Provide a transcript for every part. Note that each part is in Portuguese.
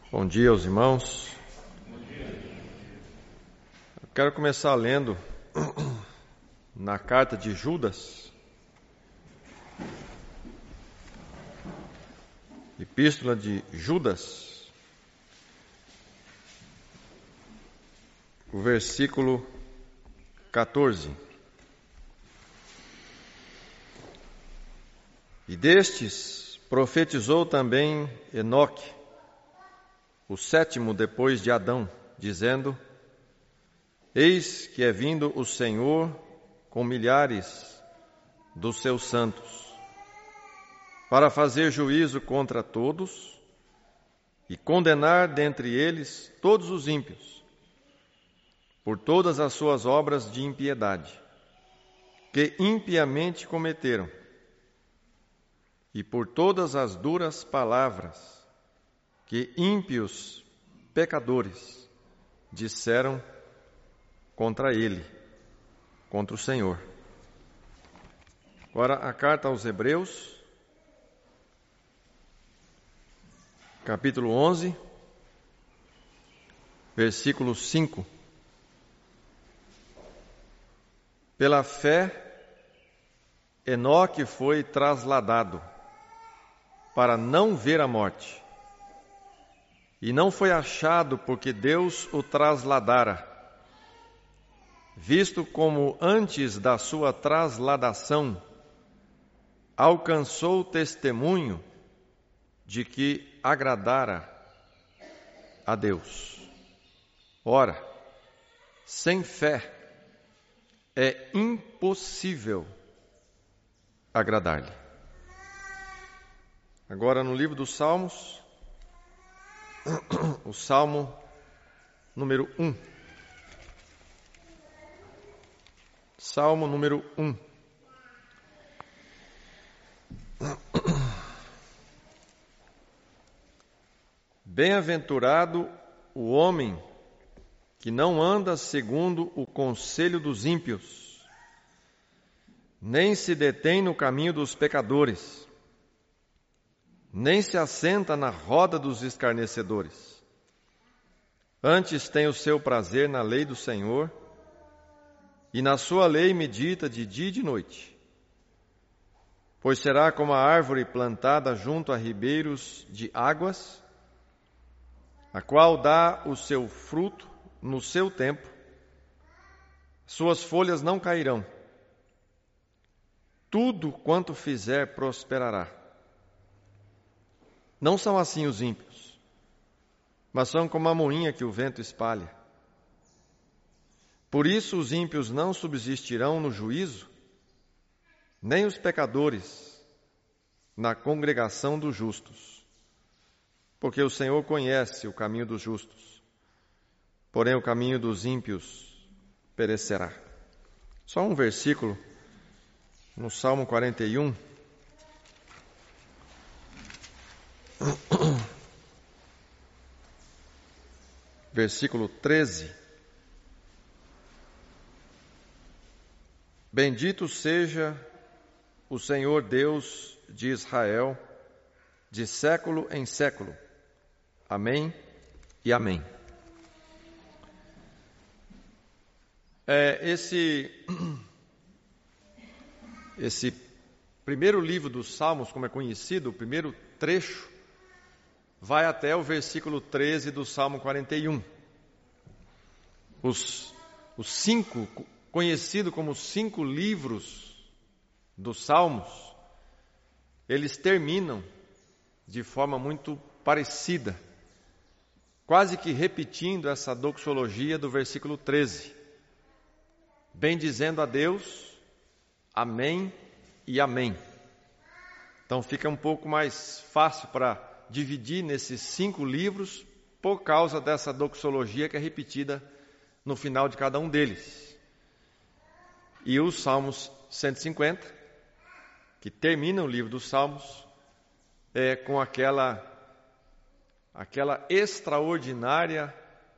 Bom dia aos irmãos. Eu quero começar lendo na carta de Judas, Epístola de Judas, o versículo 14. E destes profetizou também Enoque, o sétimo depois de Adão, dizendo: Eis que é vindo o Senhor com milhares dos seus santos, para fazer juízo contra todos e condenar dentre eles todos os ímpios, por todas as suas obras de impiedade, que impiamente cometeram, e por todas as duras palavras que ímpios pecadores disseram contra ele, contra o Senhor. Agora a carta aos Hebreus, capítulo 11, versículo 5. Pela fé, Enoque foi trasladado para não ver a morte, e não foi achado porque Deus o trasladara, visto como antes da sua trasladação alcançou testemunho de que agradara a Deus. Ora, sem fé é impossível agradar-lhe. Agora no livro dos Salmos, o Salmo número 1. Salmo número 1. Bem-aventurado o homem que não anda segundo o conselho dos ímpios, nem se detém no caminho dos pecadores, nem se assenta na roda dos escarnecedores. Antes tem o seu prazer na lei do Senhor, e na sua lei medita de dia e de noite. Pois será como a árvore plantada junto a ribeiros de águas, a qual dá o seu fruto no seu tempo, suas folhas não cairão, tudo quanto fizer prosperará. Não são assim os ímpios, mas são como a moinha que o vento espalha. Por isso os ímpios não subsistirão no juízo, nem os pecadores na congregação dos justos. Porque o Senhor conhece o caminho dos justos, porém o caminho dos ímpios perecerá. Só um versículo no Salmo 41. Versículo 13. Bendito seja o Senhor Deus de Israel, de século em século. Amém e amém. Esse primeiro livro dos Salmos, como é conhecido, o primeiro trecho, vai até o versículo 13 do Salmo 41. Os cinco, conhecido como 5 livros dos Salmos, eles terminam de forma muito parecida, quase que repetindo essa doxologia do versículo 13. Bendizendo a Deus, amém e amém. Então fica um pouco mais fácil para dividir nesses 5 livros por causa dessa doxologia que é repetida no final de cada um deles. E os Salmos 150, que termina o livro dos Salmos, com aquela extraordinária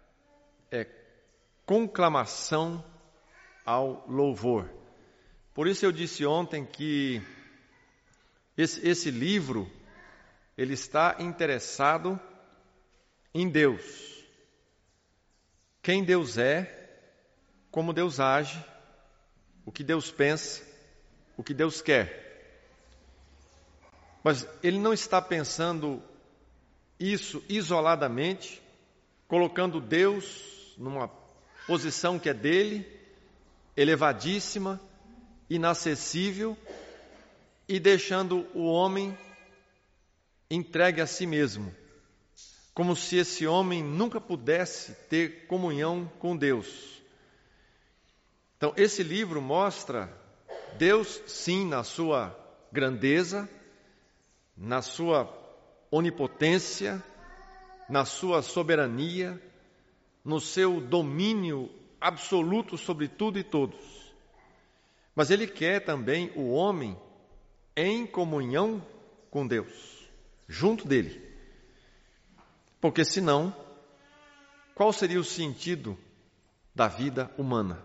conclamação ao louvor. Por isso eu disse ontem que esse livro, ele está interessado em Deus, quem Deus é, como Deus age, o que Deus pensa, o que Deus quer. Mas ele não está pensando isso isoladamente, colocando Deus numa posição que é dele, elevadíssima, inacessível, e deixando o homem entregue a si mesmo, como se esse homem nunca pudesse ter comunhão com Deus. Então, esse livro mostra Deus, sim, na sua grandeza, na sua onipotência, na sua soberania, no seu domínio absoluto sobre tudo e todos. Mas ele quer também o homem em comunhão com Deus, junto dele. Porque senão, qual seria o sentido da vida humana?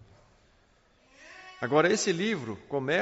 Agora, esse livro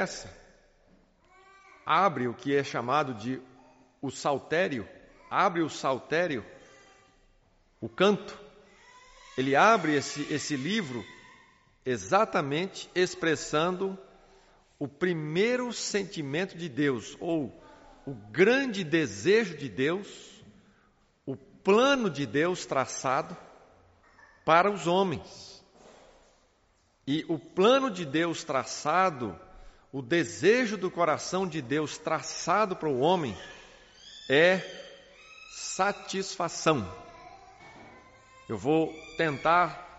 abre o que é chamado de o saltério, abre o saltério, o canto. Ele abre esse livro exatamente expressando o primeiro sentimento de Deus, ou o grande desejo de Deus, o plano de Deus traçado para os homens. E o plano de Deus traçado, o desejo do coração de Deus traçado para o homem é satisfação. Eu vou tentar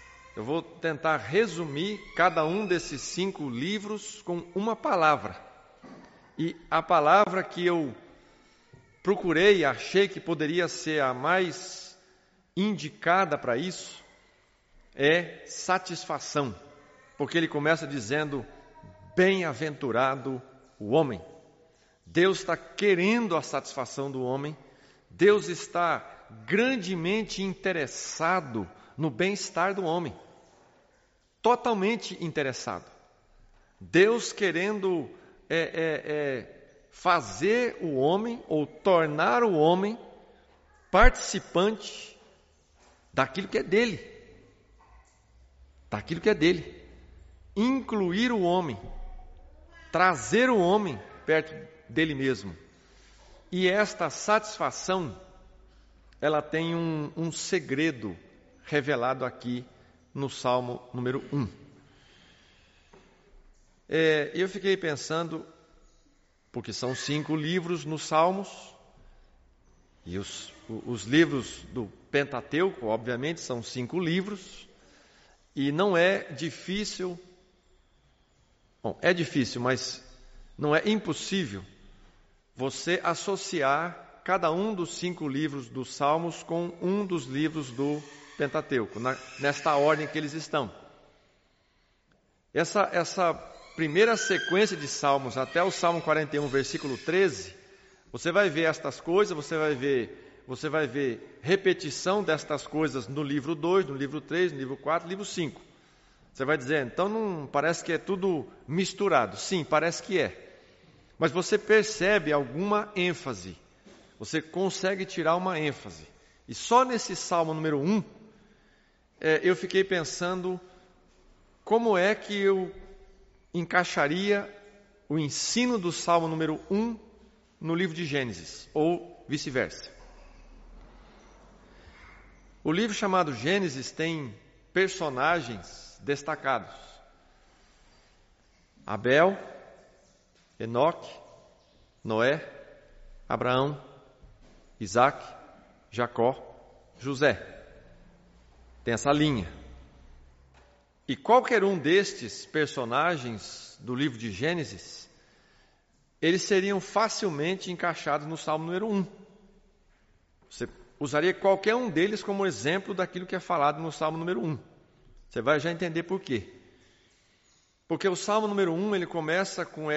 resumir cada um desses 5 livros com uma palavra. E a palavra que eu procurei, achei que poderia ser a mais indicada para isso, é satisfação. Porque ele começa dizendo, bem-aventurado o homem. Deus está querendo a satisfação do homem. Deus está grandemente interessado no bem-estar do homem. Totalmente interessado. Deus querendo fazer o homem, ou tornar o homem, participante daquilo que é dele. Daquilo que é dele. Incluir o homem, trazer o homem perto dele mesmo. E esta satisfação, ela tem um segredo revelado aqui no Salmo número 1. Eu fiquei pensando, porque são 5 livros nos Salmos, e os livros do Pentateuco, obviamente, são 5 livros, e não é difícil, é difícil, mas não é impossível você associar cada um dos 5 livros dos Salmos com um dos livros do Pentateuco, nesta ordem que eles estão. Essa primeira sequência de Salmos, até o Salmo 41, versículo 13, você vai ver estas coisas, você vai ver repetição destas coisas no livro 2, no livro 3, no livro 4, no livro 5. Você vai dizer, então não parece que é tudo misturado. Sim, parece que é. Mas você percebe alguma ênfase. Você consegue tirar uma ênfase. E só nesse Salmo número 1, eu fiquei pensando como é que eu encaixaria o ensino do Salmo número 1 no livro de Gênesis, ou vice-versa. O livro chamado Gênesis tem personagens destacados. Abel, Enoque, Noé, Abraão, Isaac, Jacó, José. Tem essa linha. E qualquer um destes personagens do livro de Gênesis, eles seriam facilmente encaixados no Salmo número 1. Você usaria qualquer um deles como exemplo daquilo que é falado no Salmo número 1. Você vai já entender por quê. Porque o Salmo número 1, ele começa com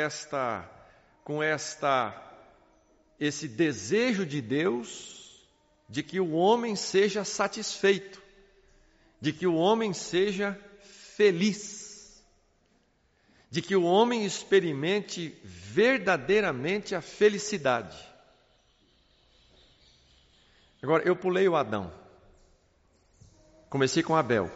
esse desejo de Deus de que o homem seja satisfeito, de que o homem seja feliz, de que o homem experimente verdadeiramente a felicidade. Agora, eu pulei o Adão. Comecei com Abel.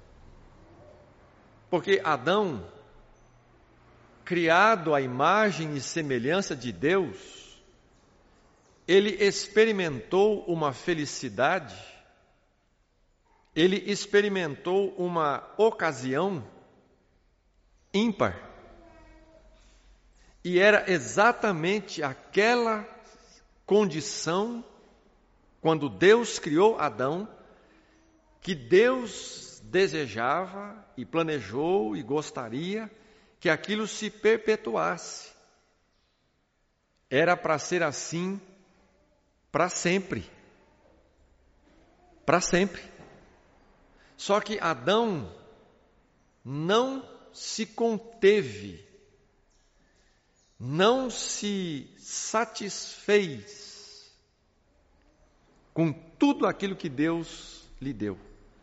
Porque Adão, criado à imagem e semelhança de Deus, ele experimentou uma felicidade, ele experimentou uma ocasião ímpar. E era exatamente aquela condição, quando Deus criou Adão, que Deus desejava e planejou e gostaria que aquilo se perpetuasse. Era para ser assim para sempre. Para sempre. Só que Adão não se conteve, não se satisfez com tudo aquilo que Deus lhe deu.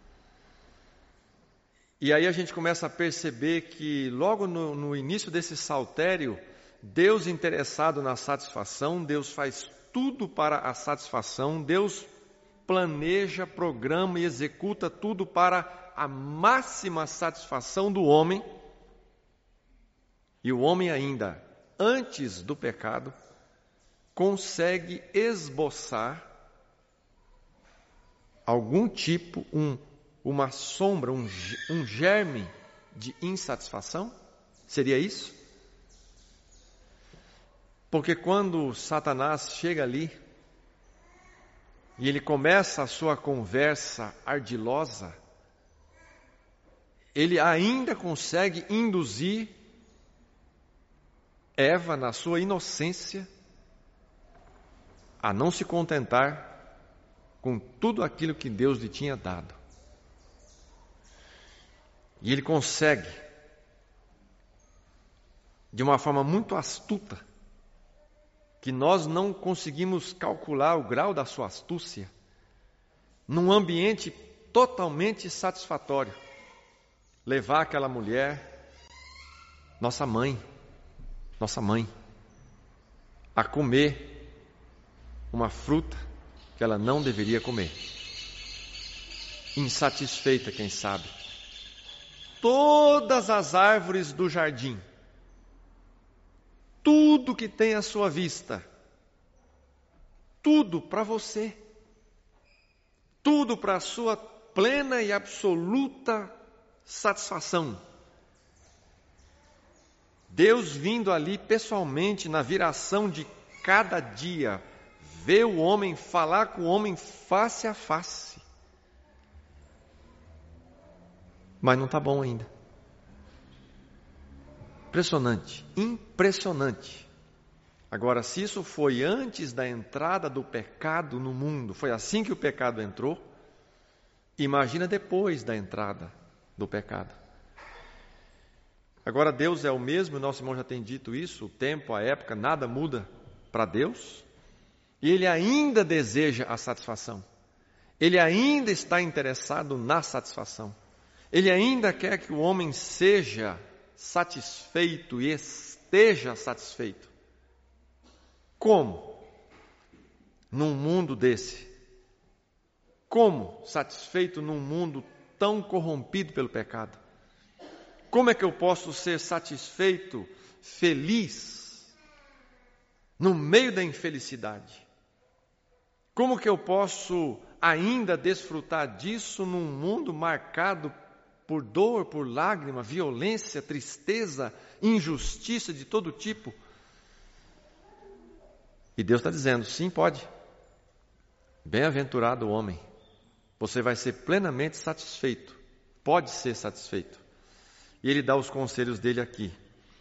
E aí a gente começa a perceber que logo no início desse saltério, Deus interessado na satisfação, Deus faz tudo para a satisfação, Deus planeja, programa e executa tudo para a máxima satisfação do homem. E o homem ainda, antes do pecado, consegue esboçar algum tipo, uma sombra, um germe de insatisfação? Seria isso? Porque quando Satanás chega ali e ele começa a sua conversa ardilosa, ele ainda consegue induzir Eva, na sua inocência, a não se contentar com tudo aquilo que Deus lhe tinha dado. E ele consegue, de uma forma muito astuta, que nós não conseguimos calcular o grau da sua astúcia, num ambiente totalmente satisfatório, levar aquela mulher, nossa mãe, a comer uma fruta que ela não deveria comer. Insatisfeita, quem sabe. Todas as árvores do jardim, tudo que tem à sua vista, tudo para você, tudo para a sua plena e absoluta satisfação. Deus vindo ali pessoalmente na viração de cada dia, ver o homem, falar com o homem face a face. Mas não está bom ainda. Impressionante, impressionante. Agora, se isso foi antes da entrada do pecado no mundo, foi assim que o pecado entrou, imagina depois da entrada do pecado. Agora, Deus é o mesmo, nosso irmão já tem dito isso, o tempo, a época, nada muda para Deus, e Ele ainda deseja a satisfação, Ele ainda está interessado na satisfação, Ele ainda quer que o homem seja satisfeito e esteja satisfeito. Como? Num mundo desse? Como satisfeito num mundo tão corrompido pelo pecado? Como é que eu posso ser satisfeito, feliz, no meio da infelicidade? Como que eu posso ainda desfrutar disso num mundo marcado por dor, por lágrima, violência, tristeza, injustiça de todo tipo? E Deus está dizendo, sim, pode. Bem-aventurado o homem. Você vai ser plenamente satisfeito. Pode ser satisfeito. E ele dá os conselhos dele aqui.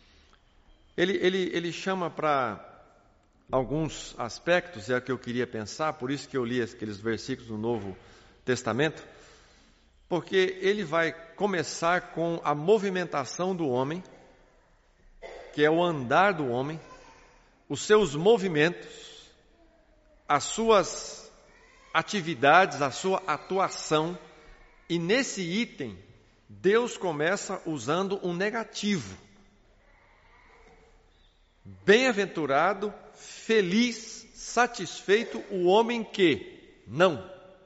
Ele chama para alguns aspectos, é o que eu queria pensar, por isso que eu li aqueles versículos do Novo Testamento, porque ele vai começar com a movimentação do homem, que é o andar do homem, os seus movimentos, as suas atividades, a sua atuação, e nesse item, Deus começa usando um negativo. Bem-aventurado, feliz, satisfeito o homem que não.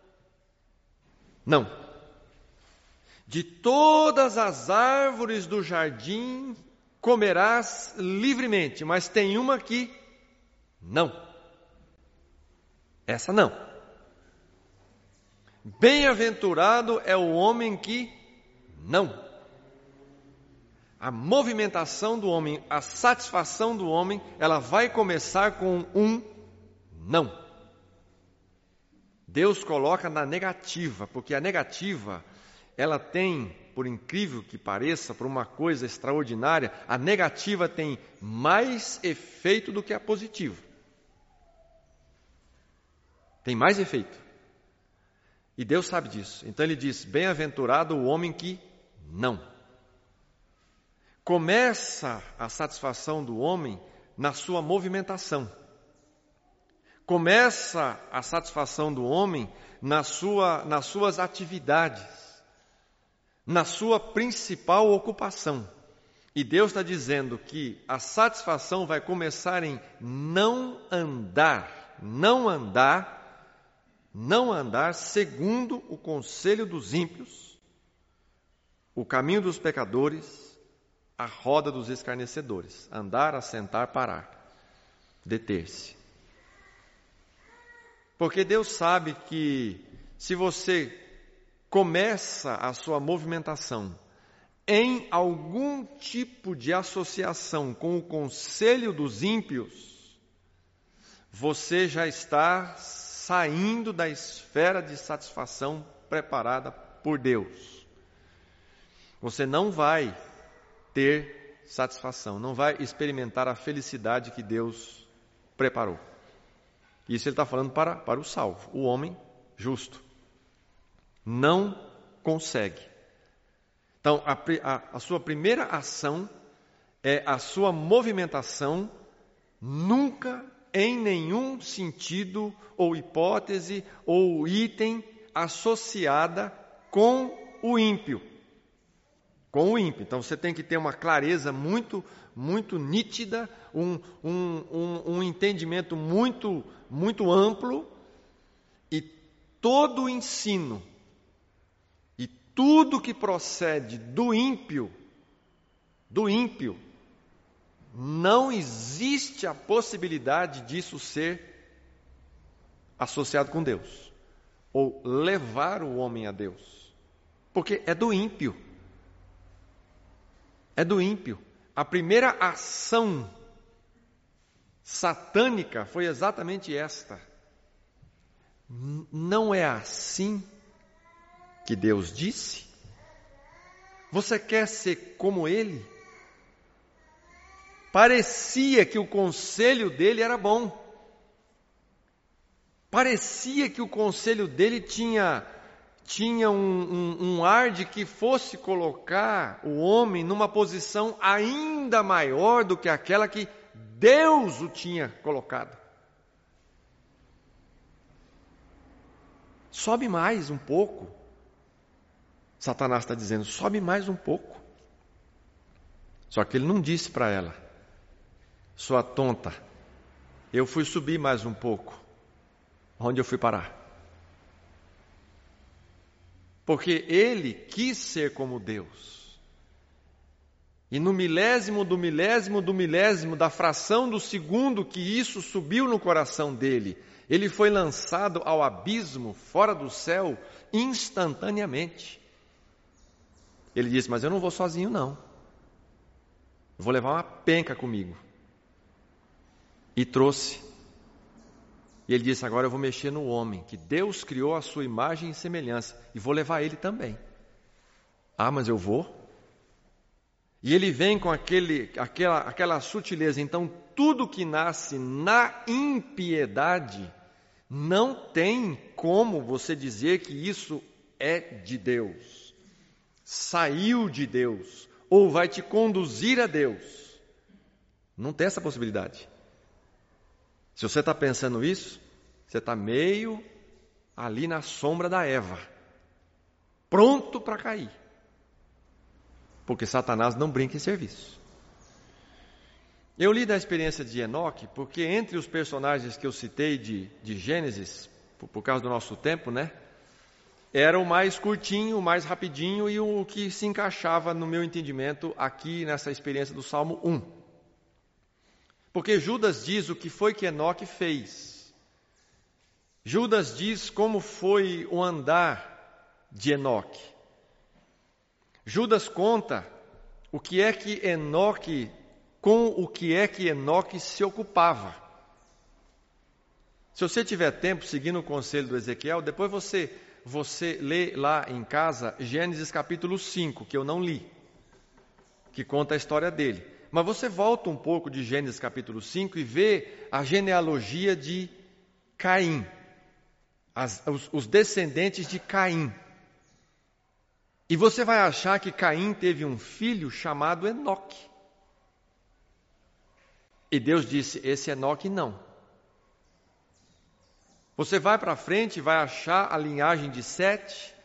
Não. De todas as árvores do jardim comerás livremente, mas tem uma que não. Essa não. Bem-aventurado é o homem que não. A movimentação do homem, a satisfação do homem, ela vai começar com um não. Deus coloca na negativa, porque a negativa, ela tem, por incrível que pareça, por uma coisa extraordinária, a negativa tem mais efeito do que a positiva. Tem mais efeito. E Deus sabe disso. Então ele diz, bem-aventurado o homem que não. Começa a satisfação do homem na sua movimentação. Começa a satisfação do homem nas suas atividades, na sua principal ocupação. E Deus está dizendo que a satisfação vai começar em não andar segundo o conselho dos ímpios, o caminho dos pecadores, a roda dos escarnecedores. Andar, assentar, parar, deter-se. Porque Deus sabe que se você começa a sua movimentação em algum tipo de associação com o conselho dos ímpios, você já está saindo da esfera de satisfação preparada por Deus. Você não vai ter satisfação, não vai experimentar a felicidade que Deus preparou. Isso ele está falando para o salvo, o homem justo. Não consegue. Então, a sua primeira ação é a sua movimentação nunca, em nenhum sentido, ou hipótese, ou item associada com o ímpio. Com o ímpio. Então, você tem que ter uma clareza muito nítida, um entendimento muito amplo, e todo o ensino e tudo que procede do ímpio, não existe a possibilidade disso ser associado com Deus, ou levar o homem a Deus, porque é do ímpio. É do ímpio. A primeira ação satânica foi exatamente esta. Não é assim que Deus disse? Você quer ser como ele? Parecia que o conselho dele era bom. Parecia que o conselho dele tinha um ar de que fosse colocar o homem numa posição ainda maior do que aquela que Deus o tinha colocado. Sobe mais um pouco. Satanás está dizendo, sobe mais um pouco. Só que ele não disse para ela, sua tonta, eu fui subir mais um pouco. Onde eu fui parar? Porque ele quis ser como Deus. E no milésimo da fração do segundo que isso subiu no coração dele, ele foi lançado ao abismo, fora do céu, instantaneamente. Ele disse, mas eu não vou sozinho não. Eu vou levar uma penca comigo. E trouxe. E ele disse, agora eu vou mexer no homem, que Deus criou a sua imagem e semelhança, e vou levar ele também. Ah, mas eu vou? E ele vem com aquela sutileza. Então, tudo que nasce na impiedade, não tem como você dizer que isso é de Deus. Saiu de Deus, ou vai te conduzir a Deus. Não tem essa possibilidade. Se você está pensando isso, você está meio ali na sombra da Eva, pronto para cair. Porque Satanás não brinca em serviço. Eu li da experiência de Enoque, porque entre os personagens que eu citei de Gênesis, por causa do nosso tempo, né? Era o mais curtinho, o mais rapidinho e o que se encaixava no meu entendimento aqui nessa experiência do Salmo 1. Porque Judas diz o que foi que Enoque fez. Judas diz como foi o andar de Enoque. Judas conta o que é que Enoque, com o que é que Enoque se ocupava. Se você tiver tempo, seguindo o conselho do Ezequiel, depois você lê lá em casa Gênesis capítulo 5, que eu não li, que conta a história dele. Mas você volta um pouco de Gênesis capítulo 5 e vê a genealogia de Caim, os descendentes de Caim. E você vai achar que Caim teve um filho chamado Enoque. E Deus disse, esse Enoque não. Você vai para frente e vai achar a linhagem de Sete,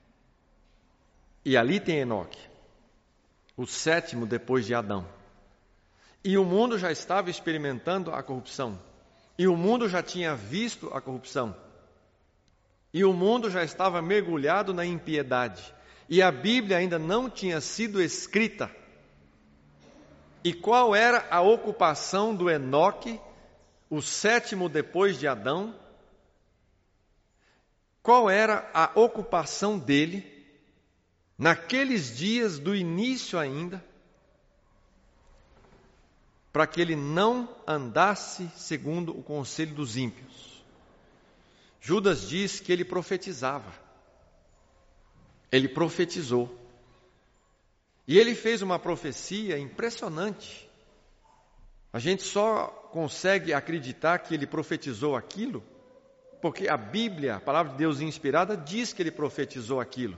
e ali tem Enoque, o sétimo depois de Adão. E o mundo já estava experimentando a corrupção, e o mundo já tinha visto a corrupção, e o mundo já estava mergulhado na impiedade, e a Bíblia ainda não tinha sido escrita. E qual era a ocupação do Enoque, o sétimo depois de Adão? Qual era a ocupação dele, naqueles dias do início ainda, para que ele não andasse segundo o conselho dos ímpios? Judas diz que ele profetizava. Ele profetizou. E ele fez uma profecia impressionante. A gente só consegue acreditar que ele profetizou aquilo porque a Bíblia, a palavra de Deus inspirada, diz que ele profetizou aquilo.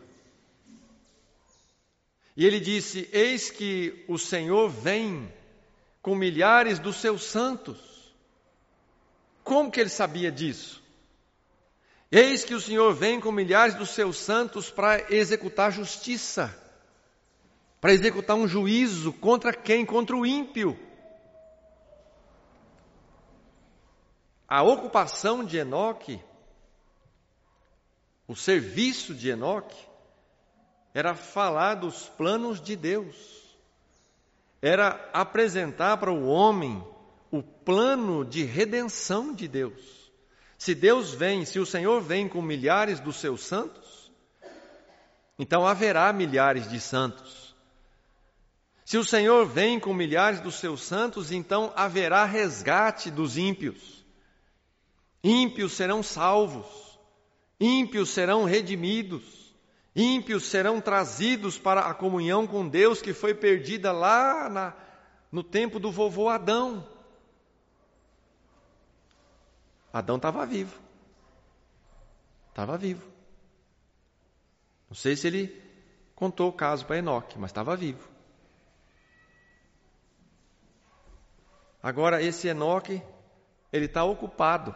E ele disse, eis que o Senhor vem com milhares dos seus santos. Como que ele sabia disso? Eis que o Senhor vem com milhares dos seus santos para executar justiça, para executar um juízo contra quem? Contra o ímpio. A ocupação de Enoque, o serviço de Enoque, era falar dos planos de Deus, era apresentar para o homem o plano de redenção de Deus. Se Deus vem, se o Senhor vem com milhares dos seus santos, então haverá milhares de santos. Se o Senhor vem com milhares dos seus santos, então haverá resgate dos ímpios. Ímpios serão salvos, ímpios serão redimidos, ímpios serão trazidos para a comunhão com Deus que foi perdida lá no tempo do vovô Adão. Adão estava vivo. Estava vivo. Não sei se ele contou o caso para Enoque, mas estava vivo. Agora esse Enoque, ele está ocupado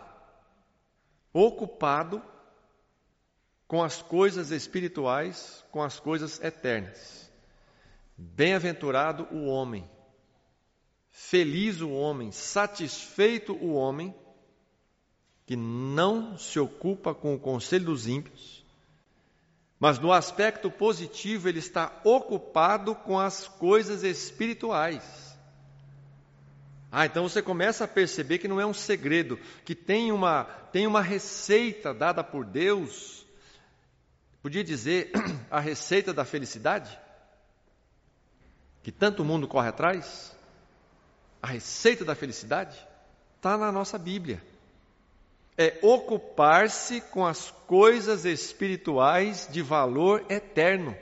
com as coisas espirituais, com as coisas eternas. Bem-aventurado o homem, feliz o homem, satisfeito o homem, que não se ocupa com o conselho dos ímpios, mas no aspecto positivo ele está ocupado com as coisas espirituais. Então você começa a perceber que não é um segredo, que tem uma receita dada por Deus. Podia dizer a receita da felicidade, que tanto mundo corre atrás. A receita da felicidade está na nossa Bíblia. É ocupar-se com as coisas espirituais de valor eterno.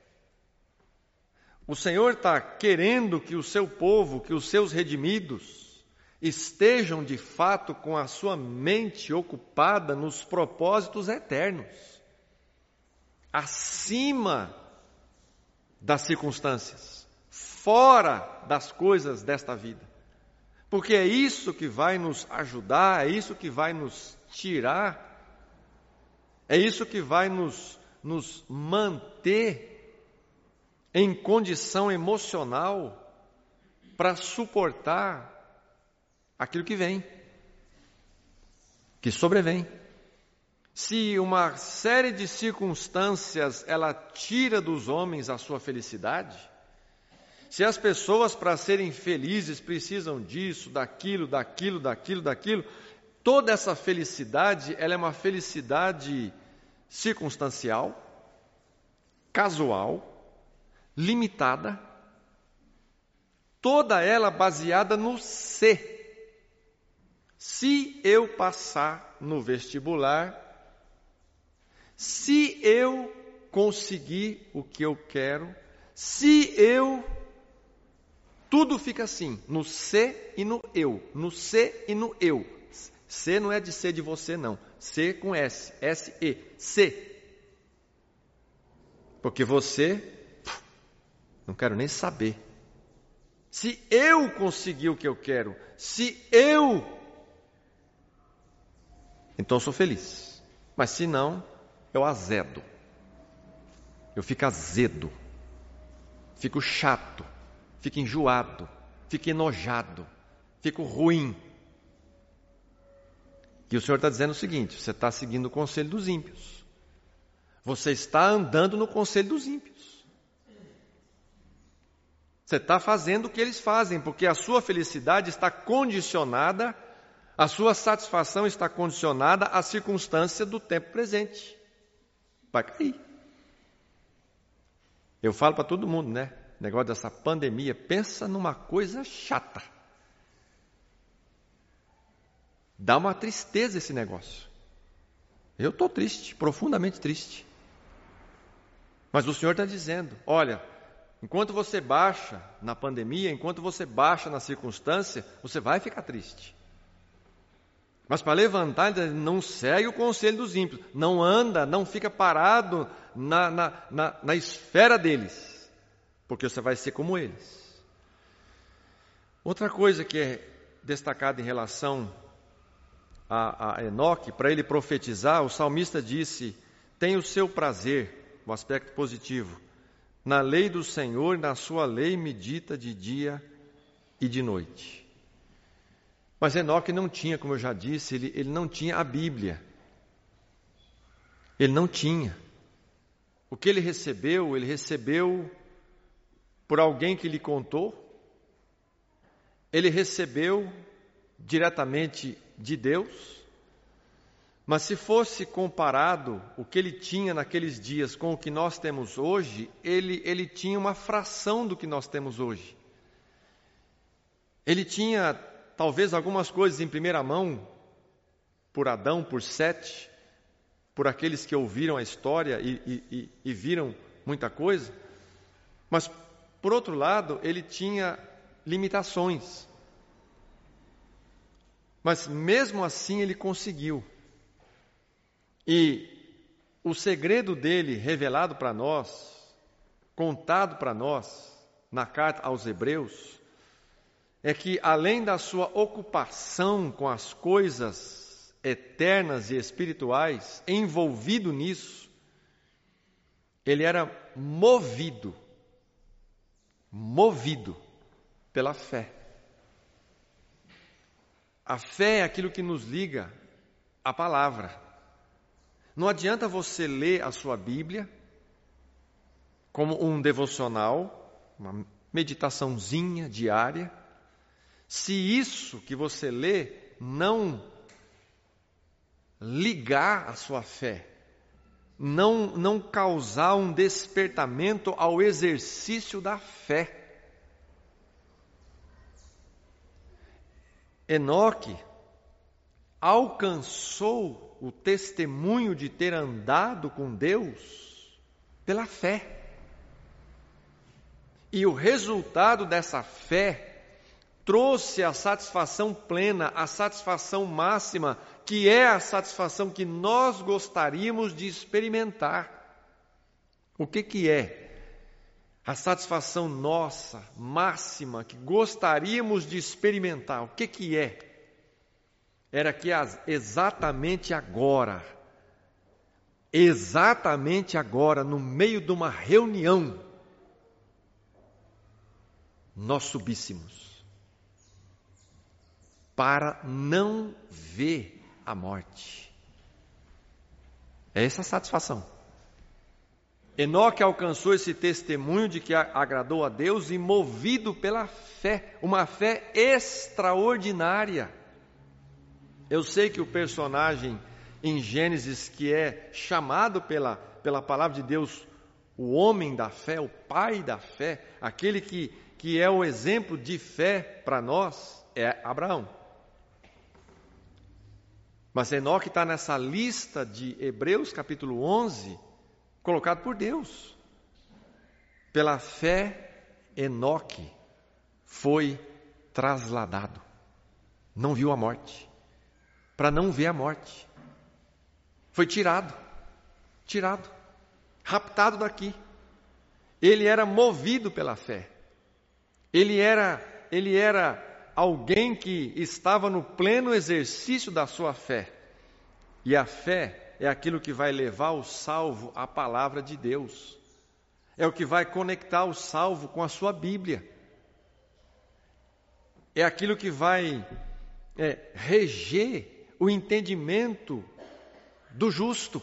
O Senhor está querendo que o seu povo, que os seus redimidos, estejam de fato com a sua mente ocupada nos propósitos eternos, acima das circunstâncias, fora das coisas desta vida. Porque é isso que vai nos ajudar, é isso que vai nos tirar, é isso que vai nos manter em condição emocional para suportar aquilo que vem, que sobrevém. se uma série de circunstâncias ela tira dos homens a sua felicidade, se as pessoas para serem felizes precisam disso, daquilo, toda essa felicidade, ela é uma felicidade circunstancial, casual, limitada, toda ela baseada no se. Se eu passar no vestibular, se eu conseguir o que eu quero, se eu... Tudo fica assim, no se e no eu, no se e no eu. Se não é de ser de você, não. Se com S, S-E, se. Porque você, não quero nem saber. Se eu conseguir o que eu quero, se eu... Então eu sou feliz. Mas se não, eu azedo. Eu fico azedo. Fico chato. Fico enjoado. Fico enojado. Fico ruim. E o Senhor está dizendo o seguinte: você está seguindo o conselho dos ímpios. Você está andando no conselho dos ímpios. Você está fazendo o que eles fazem, porque a sua felicidade está condicionada, a sua satisfação está condicionada à circunstância do tempo presente. Vai cair. Eu falo para todo mundo, né? O negócio dessa pandemia, pensa numa coisa chata. Dá uma tristeza esse negócio. Eu estou triste, profundamente triste. Mas o Senhor está dizendo, olha, enquanto você baixa na pandemia, enquanto você baixa na circunstância, você vai ficar triste. Mas para levantar, não segue o conselho dos ímpios. Não anda, não fica parado na esfera deles. Porque você vai ser como eles. Outra coisa que é destacada em relação a Enoque, para ele profetizar, o salmista disse: tem o seu prazer, o aspecto positivo, na lei do Senhor, na sua lei medita de dia e de noite. Mas Enoque não tinha, como eu já disse, ele não tinha a Bíblia. Ele não tinha. O que ele recebeu por alguém que lhe contou. Ele recebeu diretamente de Deus. Mas se fosse comparado o que ele tinha naqueles dias com o que nós temos hoje, ele tinha uma fração do que nós temos hoje. Ele tinha talvez algumas coisas em primeira mão, por Adão, por Sete, por aqueles que ouviram a história e viram muita coisa. Mas, por outro lado, ele tinha limitações. Mas mesmo assim ele conseguiu. E o segredo dele revelado para nós, contado para nós na carta aos Hebreus, é que além da sua ocupação com as coisas eternas e espirituais, envolvido nisso, ele era movido pela fé. A fé é aquilo que nos liga à palavra. Não adianta você ler a sua Bíblia como um devocional, uma meditaçãozinha diária, se isso que você lê não ligar a sua fé, não causar um despertamento ao exercício da fé. Enoque alcançou o testemunho de ter andado com Deus pela fé. E o resultado dessa fé trouxe a satisfação plena, a satisfação máxima, que é a satisfação que nós gostaríamos de experimentar. O que é a satisfação nossa, máxima, que gostaríamos de experimentar? O que é? Era que exatamente agora, no meio de uma reunião, nós subíssemos para não ver a morte. É essa a satisfação. Enoque alcançou esse testemunho de que agradou a Deus e movido pela fé, uma fé extraordinária. Eu sei que o personagem em Gênesis que é chamado pela palavra de Deus, o homem da fé, o pai da fé, aquele que é o exemplo de fé para nós, é Abraão. Mas Enoque está nessa lista de Hebreus capítulo 11, colocado por Deus. Pela fé, Enoque foi trasladado. Não viu a morte. Para não ver a morte. Foi tirado. Raptado daqui. Ele era movido pela fé. Ele era alguém que estava no pleno exercício da sua fé. E a fé é aquilo que vai levar o salvo à palavra de Deus. É o que vai conectar o salvo com a sua Bíblia. É aquilo que vai reger o entendimento do justo.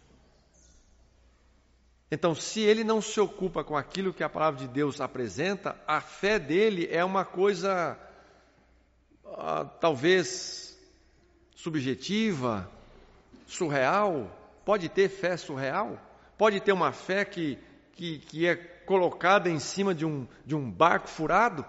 Então, se ele não se ocupa com aquilo que a palavra de Deus apresenta, a fé dele é uma coisa talvez subjetiva, surreal. Pode ter fé surreal? Pode ter uma fé que é colocada em cima de um barco furado?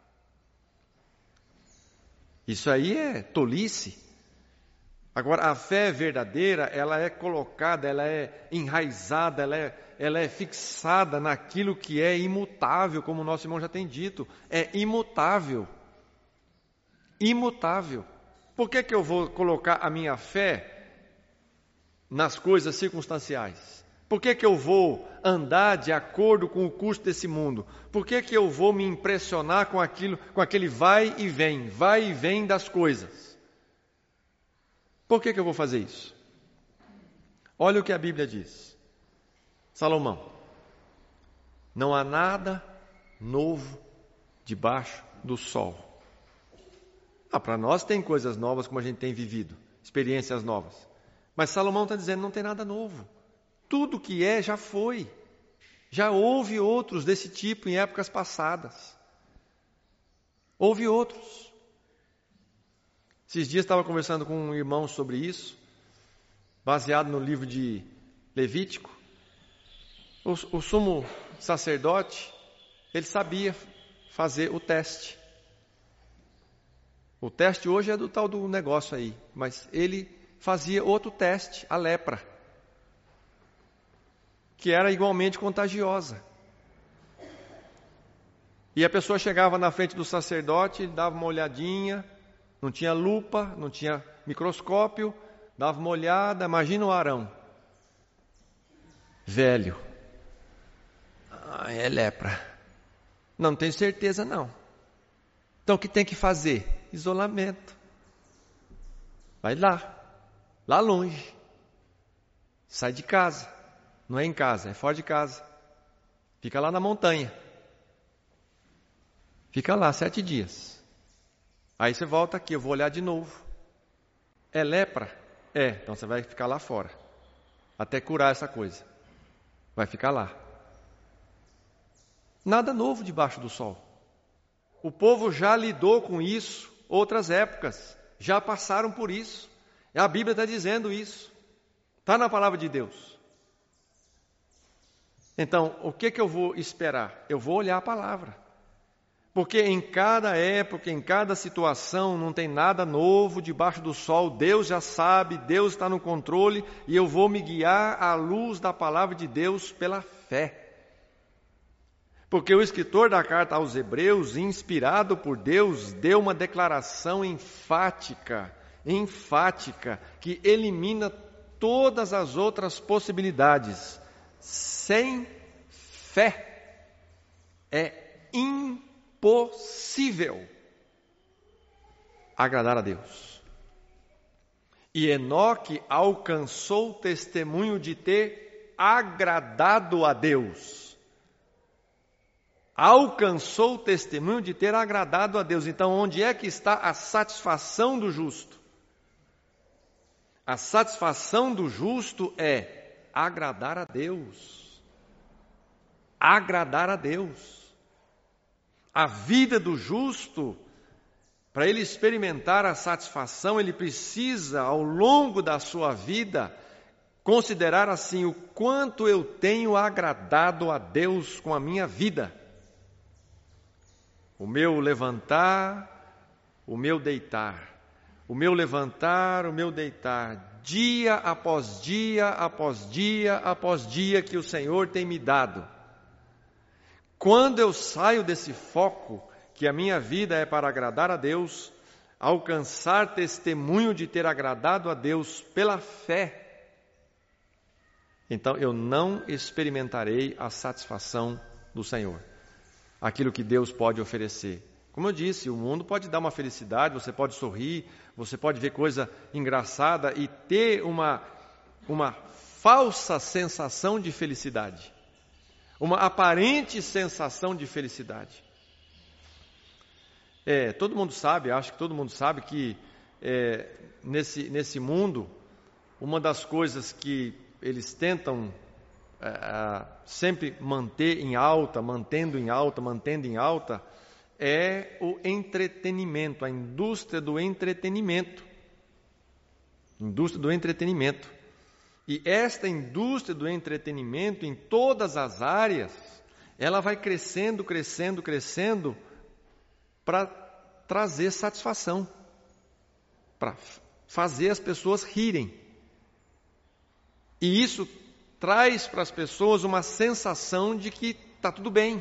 Isso aí é tolice. Agora, a fé verdadeira, ela é colocada, ela é enraizada, ela é fixada naquilo que é imutável, como o nosso irmão já tem dito. É imutável. Imutável. Por que eu vou colocar a minha fé nas coisas circunstanciais? Por que eu vou andar de acordo com o curso desse mundo? Por que eu vou me impressionar com aquele vai e vem das coisas? Por que eu vou fazer isso? Olha o que a Bíblia diz. Salomão, não há nada novo debaixo do sol. Para nós tem coisas novas como a gente tem vivido, experiências novas. Mas Salomão está dizendo, não tem nada novo. Tudo que já foi. Já houve outros desse tipo em épocas passadas. Houve outros. Esses dias estava conversando com um irmão sobre isso, baseado no livro de Levítico. O sumo sacerdote, ele sabia fazer o teste. O teste hoje é do tal do negócio aí, mas ele fazia outro teste, a lepra, que era igualmente contagiosa. E a pessoa chegava na frente do sacerdote, ele dava uma olhadinha, não tinha lupa, não tinha microscópio, dava uma olhada, imagina o Arão. Velho. É lepra. Não tenho certeza não. Então o que tem que fazer? Isolamento. Vai lá longe. Sai de casa. Não é em casa, é fora de casa. Fica lá na montanha. Fica lá 7 dias. Aí você volta aqui, eu vou olhar de novo. É lepra? Então você vai ficar lá fora. Até curar essa coisa. Vai ficar lá. Nada novo debaixo do sol. O povo já lidou com isso, outras épocas. Já passaram por isso. A Bíblia está dizendo isso. Está na palavra de Deus. Então, o que eu vou esperar? Eu vou olhar a palavra. Porque em cada época, em cada situação, não tem nada novo debaixo do sol. Deus já sabe, Deus está no controle e eu vou me guiar à luz da palavra de Deus pela fé. Porque o escritor da carta aos Hebreus, inspirado por Deus, deu uma declaração enfática, que elimina todas as outras possibilidades. Sem fé é impossível agradar a Deus. E Enoque alcançou o testemunho de ter agradado a Deus. Alcançou o testemunho de ter agradado a Deus. Então, onde é que está a satisfação do justo? A satisfação do justo é agradar a Deus. Agradar a Deus. A vida do justo, para ele experimentar a satisfação, ele precisa, ao longo da sua vida, considerar assim: o quanto eu tenho agradado a Deus com a minha vida. O meu levantar, o meu deitar. O meu levantar, o meu deitar, dia após dia, após dia, após dia que o Senhor tem me dado. Quando eu saio desse foco, que a minha vida é para agradar a Deus, alcançar testemunho de ter agradado a Deus pela fé, então eu não experimentarei a satisfação do Senhor, aquilo que Deus pode oferecer. Como eu disse, o mundo pode dar uma felicidade, você pode sorrir, você pode ver coisa engraçada e ter uma falsa sensação de felicidade, uma aparente sensação de felicidade. Todo mundo sabe, acho que todo mundo sabe que nesse mundo, uma das coisas que eles tentam sempre manter em alta, mantendo em alta, é o entretenimento, a indústria do entretenimento. Indústria do entretenimento. E esta indústria do entretenimento, em todas as áreas, ela vai crescendo, para trazer satisfação, para fazer as pessoas rirem. E isso traz para as pessoas uma sensação de que está tudo bem.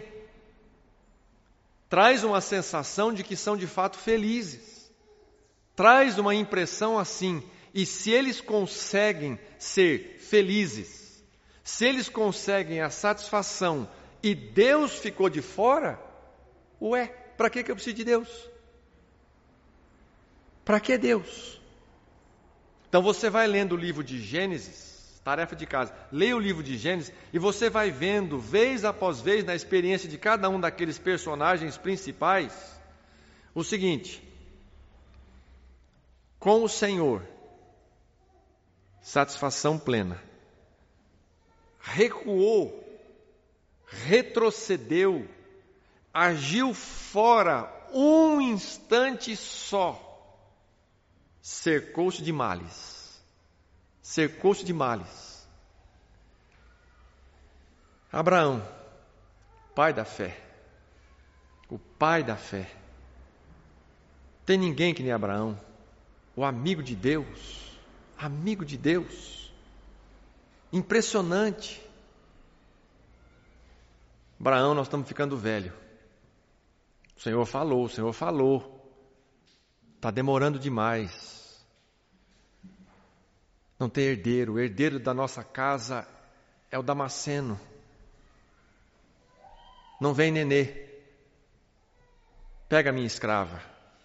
Traz uma sensação de que são de fato felizes. Traz uma impressão assim. E se eles conseguem ser felizes, se eles conseguem a satisfação e Deus ficou de fora, para que eu preciso de Deus? Para que Deus? Então você vai lendo o livro de Gênesis, tarefa de casa, leia o livro de Gênesis e você vai vendo, vez após vez, na experiência de cada um daqueles personagens principais, o seguinte: com o Senhor, satisfação plena. Recuou, retrocedeu, agiu fora um instante só, cercou-se de males. Cercou-se de males. Abraão, pai da fé, o pai da fé. Tem ninguém que nem Abraão, o amigo de Deus. Amigo de Deus, impressionante. Abraão, nós estamos ficando velho. O Senhor falou, está demorando demais. Não tem herdeiro, o herdeiro da nossa casa é o Damasceno. Não vem nenê. Pega a minha escrava.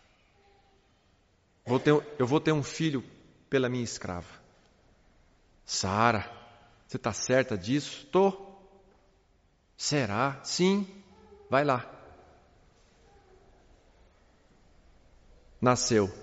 Eu vou ter um filho pela minha escrava. Sara, você está certa disso? Estou. Será? Sim. Vai lá. Nasceu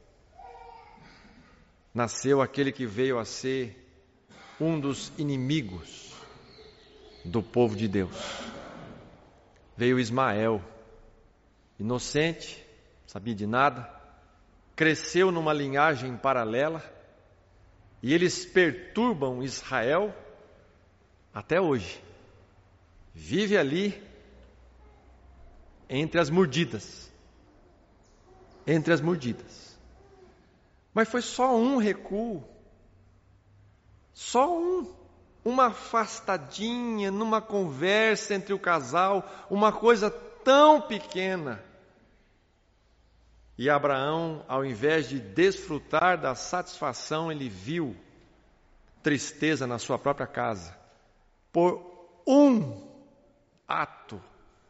aquele que veio a ser um dos inimigos do povo de Deus. Veio Ismael, inocente, sabia de nada, cresceu numa linhagem paralela e eles perturbam Israel até hoje. Vive ali entre as mordidas. Mas foi só um recuo, uma afastadinha numa conversa entre o casal, uma coisa tão pequena. E Abraão, ao invés de desfrutar da satisfação, ele viu tristeza na sua própria casa, por um ato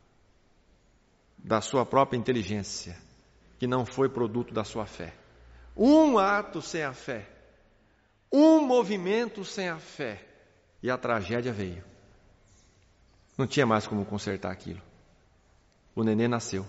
da sua própria inteligência, que não foi produto da sua fé. Um ato sem a fé, um movimento sem a fé, e a tragédia veio. Não tinha mais como consertar aquilo. O nenê nasceu.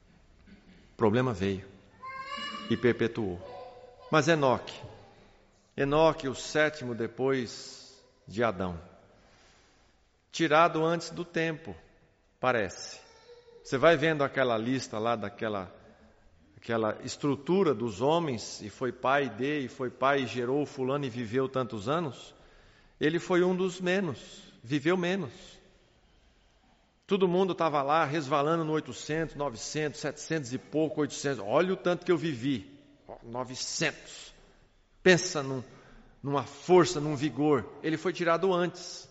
O problema veio e perpetuou. Mas Enoque, Enoque, o sétimo depois de Adão. Tirado antes do tempo, parece. Você vai vendo aquela lista lá, aquela estrutura dos homens, e foi pai de, e foi pai e gerou fulano e viveu tantos anos. Ele foi um dos menos, viveu menos. Todo mundo estava lá resvalando no 800, 900, 700 e pouco, 800. Olha o tanto que eu vivi. 900. Pensa numa força, num vigor. Ele foi tirado antes.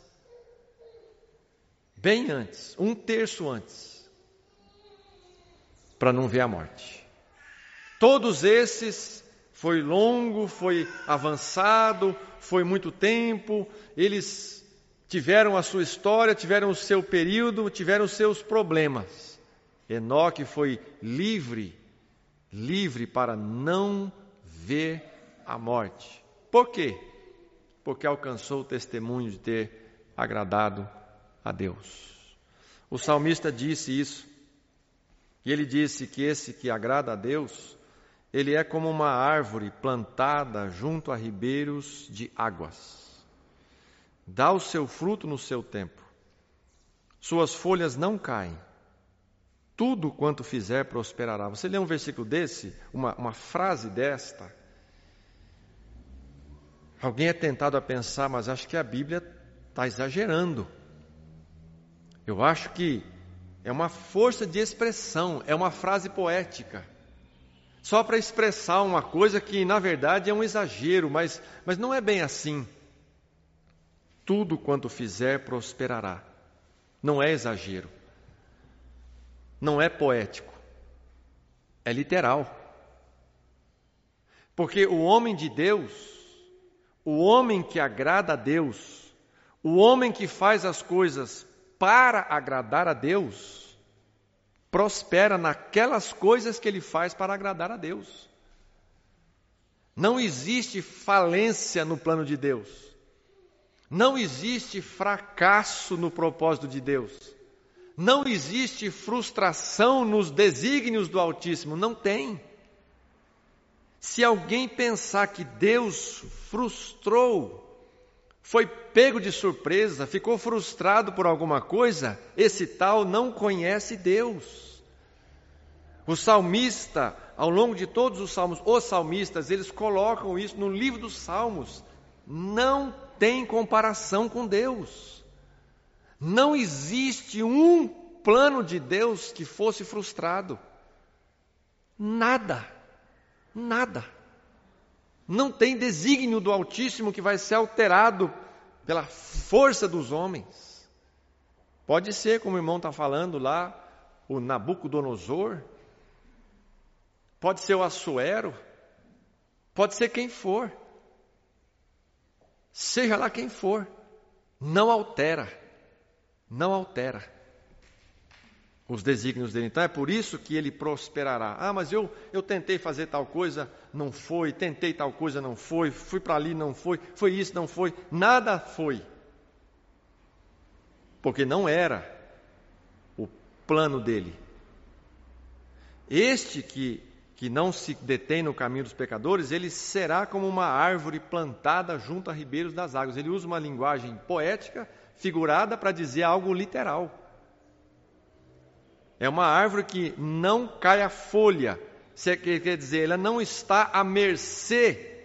Bem antes. 1/3 antes. Para não ver a morte. Todos esses, foi longo, foi avançado, foi muito tempo. Eles tiveram a sua história, tiveram o seu período, tiveram os seus problemas. Enoque foi livre para não ver a morte. Por quê? Porque alcançou o testemunho de ter agradado a Deus. O salmista disse isso, e ele disse que esse que agrada a Deus, ele é como uma árvore plantada junto a ribeiros de águas. Dá o seu fruto no seu tempo. Suas folhas não caem. Tudo quanto fizer prosperará. Você lê um versículo desse, uma frase desta. Alguém é tentado a pensar, mas acho que a Bíblia está exagerando. Eu acho que é uma força de expressão, é uma frase poética. Só para expressar uma coisa que na verdade é um exagero, mas não é bem assim. Tudo quanto fizer prosperará. Não é exagero. Não é poético. É literal. Porque o homem de Deus, o homem que agrada a Deus, o homem que faz as coisas para agradar a Deus, prospera naquelas coisas que ele faz para agradar a Deus. Não existe falência no plano de Deus. Não existe fracasso no propósito de Deus. Não existe frustração nos desígnios do Altíssimo. Não tem. Se alguém pensar que Deus frustrou, foi pego de surpresa, ficou frustrado por alguma coisa, esse tal não conhece Deus. O salmista, ao longo de todos os salmos, os salmistas, eles colocam isso no livro dos Salmos. Não tem comparação com Deus. Não existe um plano de Deus que fosse frustrado. Nada. Não tem desígnio do Altíssimo que vai ser alterado pela força dos homens. Pode ser, como o irmão está falando lá, o Nabucodonosor. Pode ser o Assuero. Pode ser quem for. Seja lá quem for, não altera os desígnios dele. Então é por isso que ele prosperará. Ah, mas eu tentei fazer tal coisa, não foi, tentei tal coisa, não foi, fui para ali, não foi isso, não foi, nada foi. Porque não era o plano dele. Este que não se detém no caminho dos pecadores, ele será como uma árvore plantada junto a ribeiros das águas. Ele usa uma linguagem poética, figurada, para dizer algo literal. É uma árvore que não cai a folha. Quer dizer, ela não está à mercê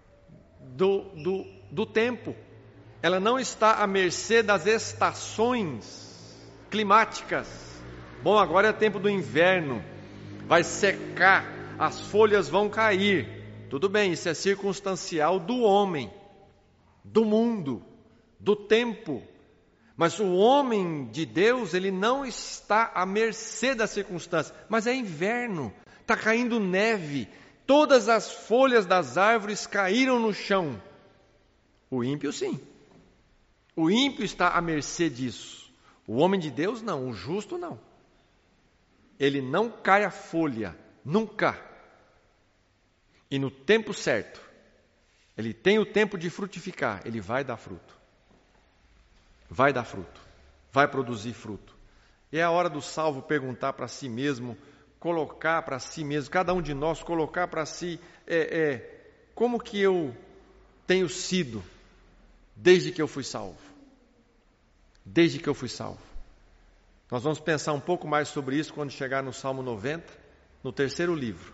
do tempo. Ela não está à mercê das estações climáticas. Bom, agora é tempo do inverno. Vai secar. As folhas vão cair. Tudo bem, isso é circunstancial do homem, do mundo, do tempo. Mas o homem de Deus, ele não está à mercê das circunstâncias. Mas é inverno, está caindo neve, todas as folhas das árvores caíram no chão. O ímpio sim. O ímpio está à mercê disso. O homem de Deus não, o justo não. Ele não cai a folha, nunca. E no tempo certo, ele tem o tempo de frutificar, ele vai dar fruto. Vai dar fruto, vai produzir fruto. E é a hora do salvo perguntar para si mesmo, colocar para si mesmo, cada um de nós colocar para si, como que eu tenho sido desde que eu fui salvo. Desde que eu fui salvo. Nós vamos pensar um pouco mais sobre isso quando chegar no Salmo 90, no terceiro livro.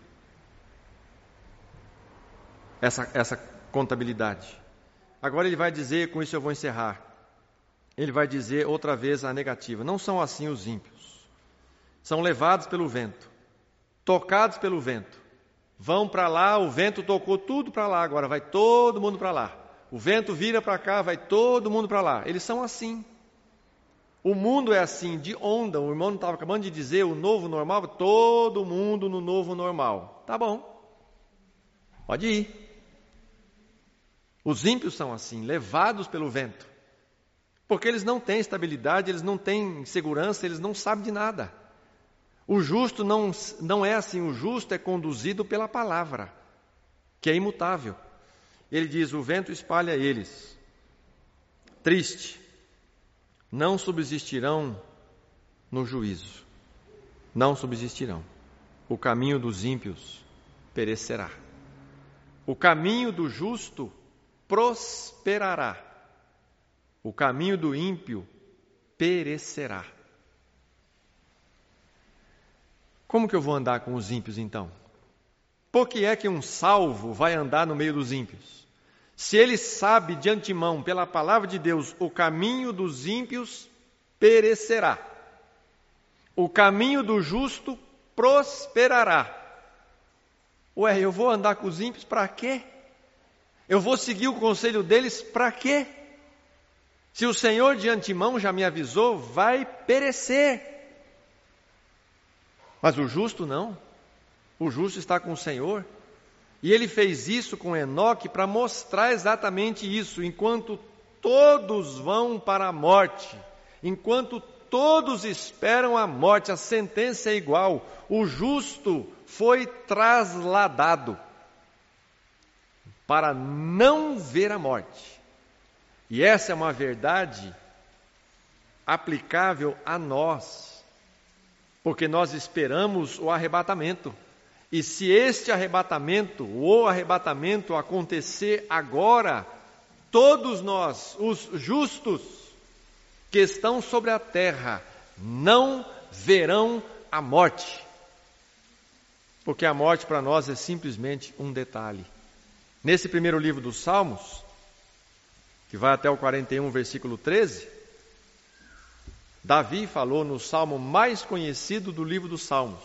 Essa contabilidade. Agora ele vai dizer, com isso eu vou encerrar. Ele vai dizer outra vez a negativa. Não são assim os ímpios. São levados pelo vento, tocados pelo vento. Vão para lá, o vento tocou tudo para lá, agora vai todo mundo para lá. O vento vira para cá, vai todo mundo para lá. Eles são assim. O mundo é assim, de onda. O irmão estava acabando de dizer, o novo normal, todo mundo no novo normal. Tá bom. Pode ir. Os ímpios são assim, levados pelo vento. Porque eles não têm estabilidade, eles não têm segurança, eles não sabem de nada. O justo não é assim, o justo é conduzido pela palavra, que é imutável. Ele diz, o vento espalha eles. Triste, não subsistirão no juízo. Não subsistirão. O caminho dos ímpios perecerá. O caminho do justo prosperará. O caminho do ímpio perecerá. Como que eu vou andar com os ímpios então? Por que é que um salvo vai andar no meio dos ímpios? Se ele sabe de antemão, pela palavra de Deus, o caminho dos ímpios perecerá. O caminho do justo prosperará. Ué, eu vou andar com os ímpios para quê? Eu vou seguir o conselho deles para quê? Se o Senhor de antemão já me avisou, vai perecer. Mas o justo não. O justo está com o Senhor. E ele fez isso com Enoque para mostrar exatamente isso. Enquanto todos vão para a morte, enquanto todos esperam a morte, a sentença é igual. O justo foi trasladado para não ver a morte. E essa é uma verdade aplicável a nós, porque nós esperamos o arrebatamento. E se este arrebatamento, o arrebatamento acontecer agora, todos nós, os justos que estão sobre a terra, não verão a morte. Porque a morte para nós é simplesmente um detalhe. Nesse primeiro livro dos Salmos, que vai até o 41, versículo 13, Davi falou no salmo mais conhecido do livro dos Salmos: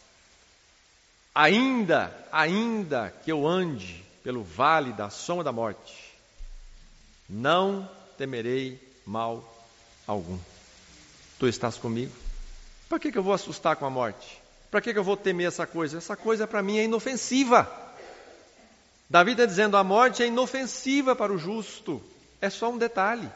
ainda que eu ande pelo vale da sombra da morte, não temerei mal algum. Tu estás comigo. Para que eu vou assustar com a morte? Para que eu vou temer essa coisa? Essa coisa para mim é inofensiva. Davi está dizendo, a morte é inofensiva para o justo. É só um detalhe.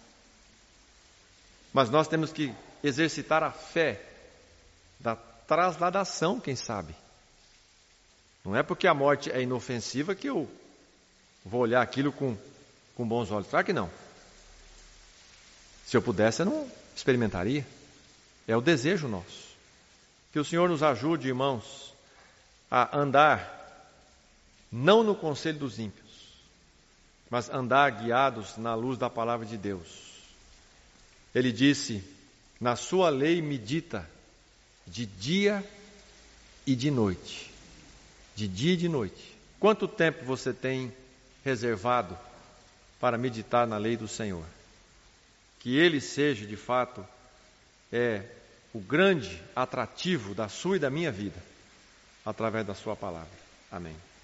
Mas nós temos que exercitar a fé da trasladação, quem sabe. Não é porque a morte é inofensiva que eu vou olhar aquilo com bons olhos. Claro que não. Se eu pudesse, eu não experimentaria. É o desejo nosso. Que o Senhor nos ajude, irmãos, a andar não no conselho dos ímpios, mas andar guiados na luz da palavra de Deus. Ele disse, na sua lei medita de dia e de noite. De dia e de noite. Quanto tempo você tem reservado para meditar na lei do Senhor? Que Ele seja, de fato, o grande atrativo da sua e da minha vida, através da sua palavra. Amém.